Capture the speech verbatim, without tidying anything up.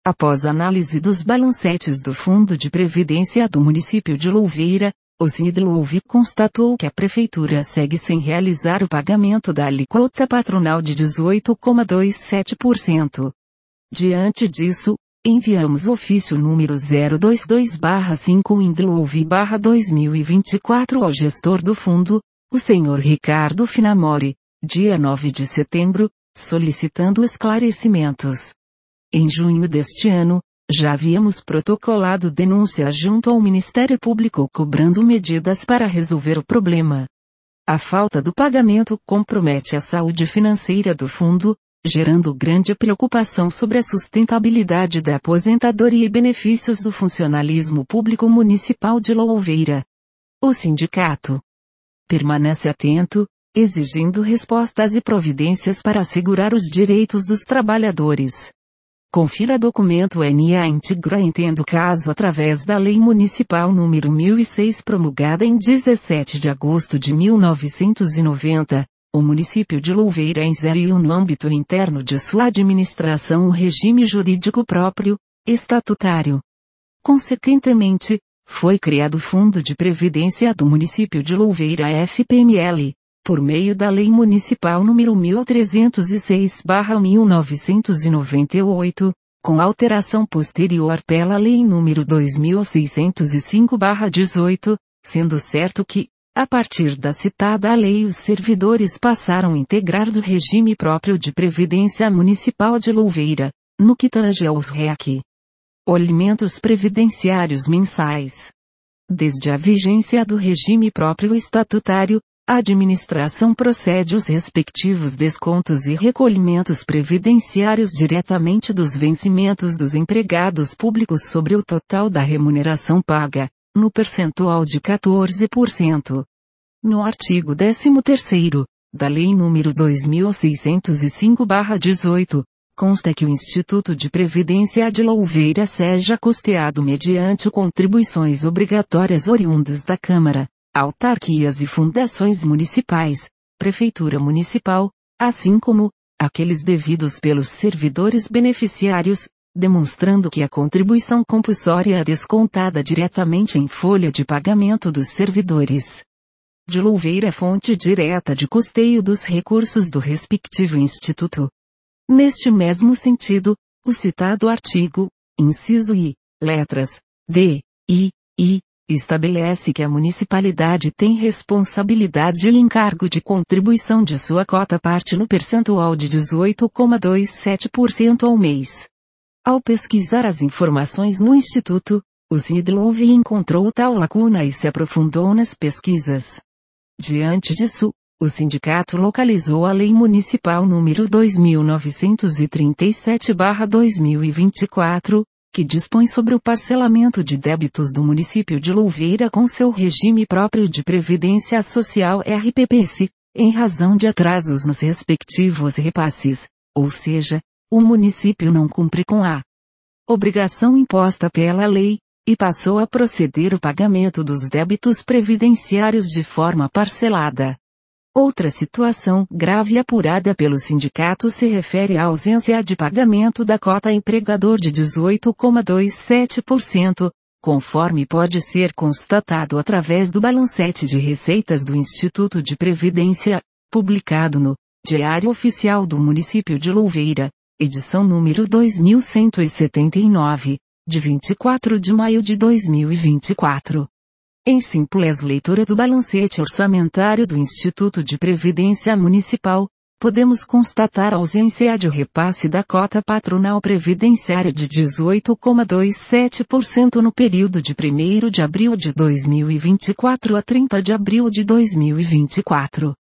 Após análise dos balancetes do Fundo de Previdência do município de Louveira, o SINDLouve constatou que a Prefeitura segue sem realizar o pagamento da alíquota patronal de dezoito vírgula vinte e sete por cento. Diante disso, enviamos ofício número zero vinte e dois barra cinco SINDLouve barra dois mil e vinte e quatro ao gestor do fundo, o senhor Ricardo Finamori, dia nove de setembro, solicitando esclarecimentos. Em junho deste ano, já havíamos protocolado denúncia junto ao Ministério Público cobrando medidas para resolver o problema. A falta do pagamento compromete a saúde financeira do fundo, gerando grande preocupação sobre a sustentabilidade da aposentadoria e benefícios do funcionalismo público municipal de Louveira. O sindicato permanece atento, exigindo respostas e providências para assegurar os direitos dos trabalhadores. Confira documento N A íntegra entendo caso através da Lei Municipal número mil e seis promulgada em dezessete de agosto de mil novecentos e noventa, o município de Louveira inseriu no âmbito interno de sua administração o regime jurídico próprio, estatutário. Consequentemente, foi criado o Fundo de Previdência do município de Louveira F P M L, por meio da Lei Municipal número mil trezentos e seis barra mil novecentos e noventa e oito, com alteração posterior pela Lei número dois mil seiscentos e cinco barra dezoito, sendo certo que, a partir da citada lei os servidores passaram a integrar do regime próprio de Previdência Municipal de Louveira, no que tange aos R E C. Alimentos previdenciários mensais. Desde a vigência do regime próprio estatutário, a administração procede os respectivos descontos e recolhimentos previdenciários diretamente dos vencimentos dos empregados públicos sobre o total da remuneração paga, no percentual de quatorze por cento. No artigo décimo terceiro, da Lei número dois mil seiscentos e cinco barra dezoito, consta que o Instituto de Previdência de Louveira seja custeado mediante contribuições obrigatórias oriundas da Câmara, autarquias e fundações municipais, Prefeitura Municipal, assim como aqueles devidos pelos servidores beneficiários, demonstrando que a contribuição compulsória é descontada diretamente em folha de pagamento dos servidores de Louveira é fonte direta de custeio dos recursos do respectivo instituto. Neste mesmo sentido, o citado artigo, inciso I, letras D, I, I, estabelece que a municipalidade tem responsabilidade e encargo de contribuição de sua cota parte no percentual de dezoito vírgula vinte e sete por cento ao mês. Ao pesquisar as informações no Instituto, o SINDLouve encontrou tal lacuna e se aprofundou nas pesquisas. Diante disso, o sindicato localizou a Lei Municipal número dois mil novecentos e trinta e sete barra dois mil e vinte e quatro, que dispõe sobre o parcelamento de débitos do município de Louveira com seu regime próprio de Previdência Social R P P S, em razão de atrasos nos respectivos repasses, ou seja, o município não cumpre com a obrigação imposta pela lei, e passou a proceder o pagamento dos débitos previdenciários de forma parcelada. Outra situação grave apurada pelo sindicato se refere à ausência de pagamento da cota empregador de dezoito vírgula vinte e sete por cento, conforme pode ser constatado através do balancete de receitas do Instituto de Previdência, publicado no Diário Oficial do Município de Louveira, edição número dois mil cento e setenta e nove, de vinte e quatro de maio de dois mil e vinte e quatro. Em simples leitura do balancete orçamentário do Instituto de Previdência Municipal, podemos constatar a ausência de repasse da cota patronal previdenciária de dezoito vírgula vinte e sete por cento no período de primeiro de abril de dois mil e vinte e quatro a trinta de abril de dois mil e vinte e quatro.